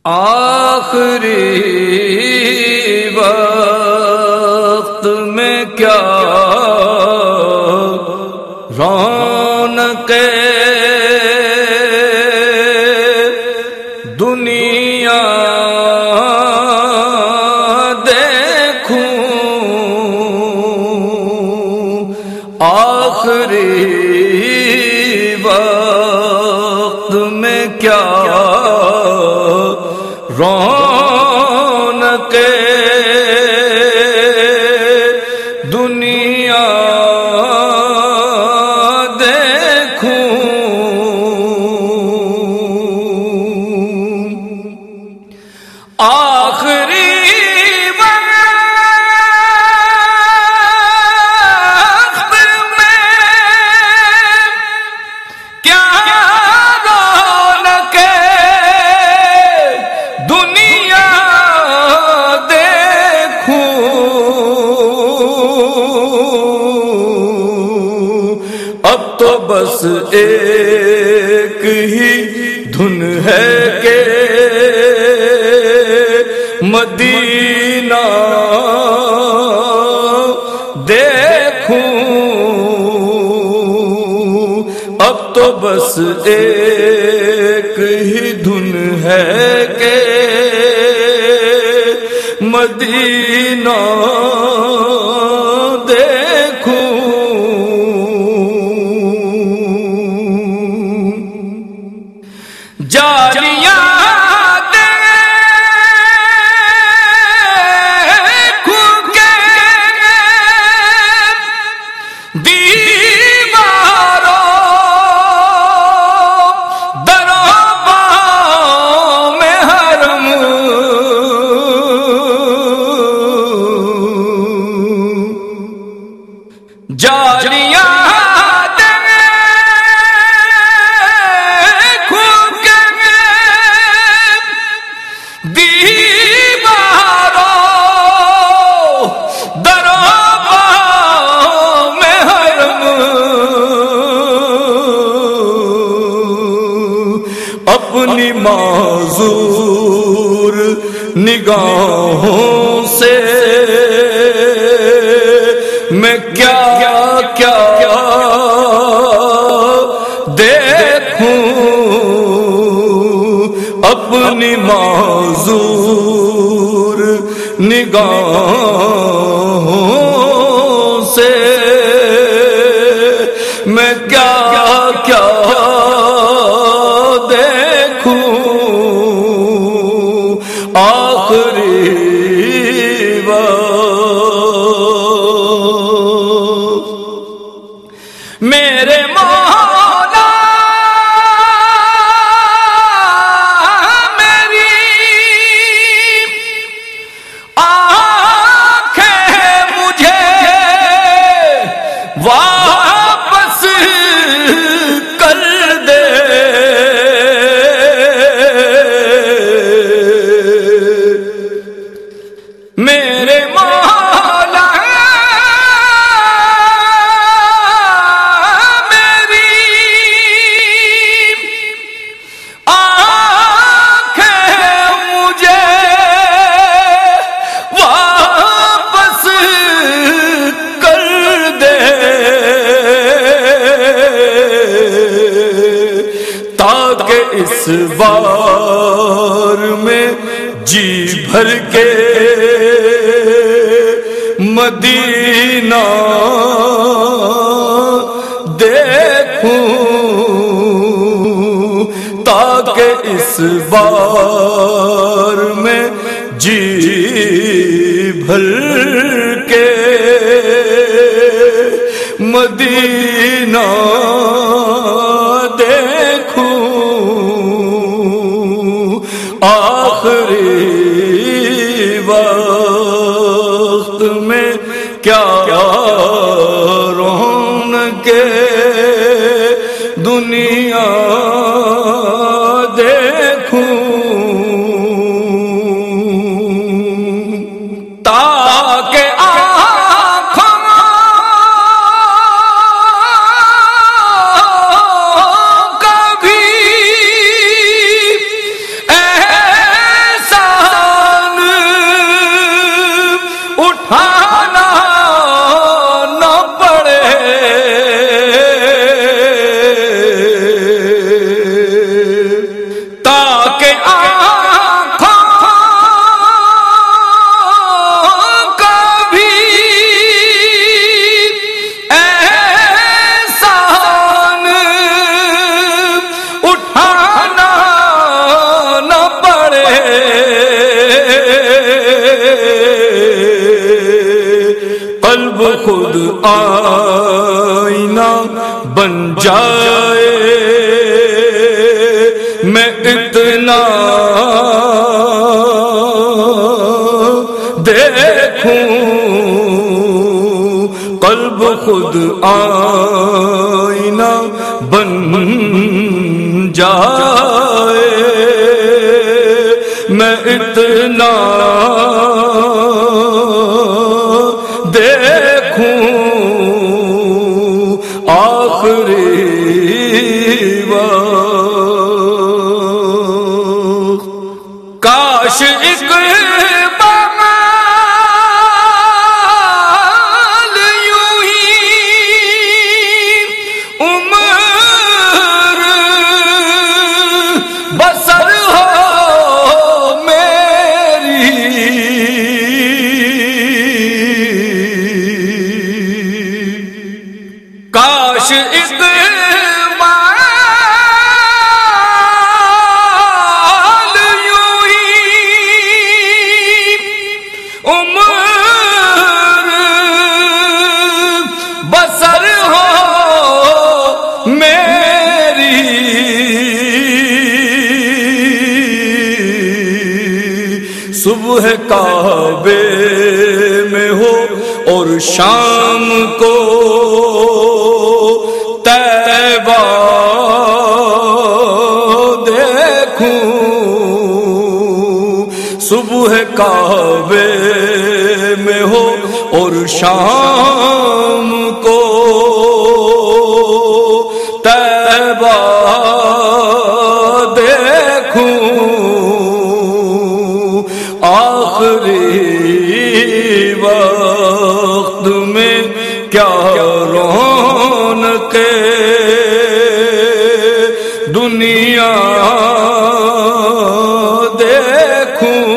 آخری وقت میں کیا رونق دنیا دیکھوں، آخری وقت میں کیا رونق دنیا دیکھوں، آخری وقت میں کیا رونق دنیا دیکھوں، اب تو بس ایک ہی دھن ہے کہ مدینہ دیکھوں، اب تو بس ایک ہی دھن ہے کہ مدینہ دیکھوں، جالیاں جالیاں دیکھوں کے دیواروں دروں میں حرم، اپنی معذور نگاہوں سے میں کیا کیا دیکھوں، اپنی معذور نگاہوں سے میں کیا دیکھوں، آخری میرے مولا میری آنکھیں مجھے واپس کر دے، میرے مولا تاکہ اس بار میں جی بھر کے مدینہ دیکھوں، تاکہ اس بار میں جی بھر کے مدینہ دیکھوں، آخری وقت میں کیا رونق دنیا دیکھوں، تاکہ کبھی کے آنکھوں کا بھی احسان اٹھانا نہ پڑے، قلب خود آئینہ بن جائے، میں اتنا دیکھوں، قلب خود آئینہ بن جائے، میں اتنا دیکھوں، آخری وقت کاش ایک بمال یوں ہی عمر بسر ہو میری، کاش ایک بمال یوں ہی عمر بسر ہو میری، صبح کعبے میں ہو اور شام کو طیبہ دیکھوں، صبح کعبے میں ہو اور شام کو طیبہ دیکھوں، آخری وقت میں کیا رونق دنیا دیکھوں،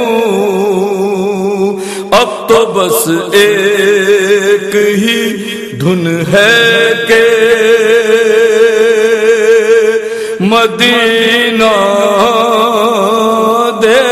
اب تو بس ایک ہی دھن ہے کہ مدینہ دیکھوں۔